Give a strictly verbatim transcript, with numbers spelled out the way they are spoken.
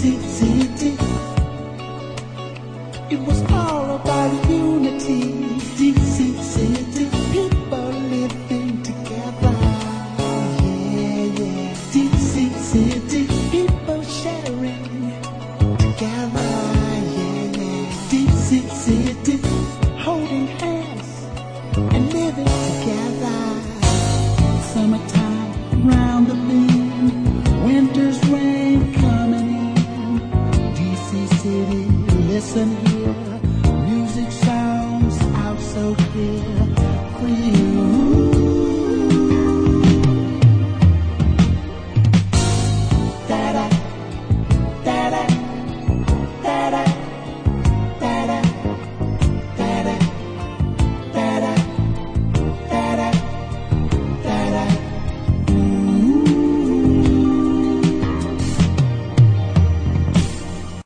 C City. It was all about unity. D C City, people living together. Yeah, yeah. D C City, people sharing together. Yeah, yeah. D C City, holding hands and living together. Summertime round the bend, winter's rain coming in. D C City, listen here, music sounds out so clear.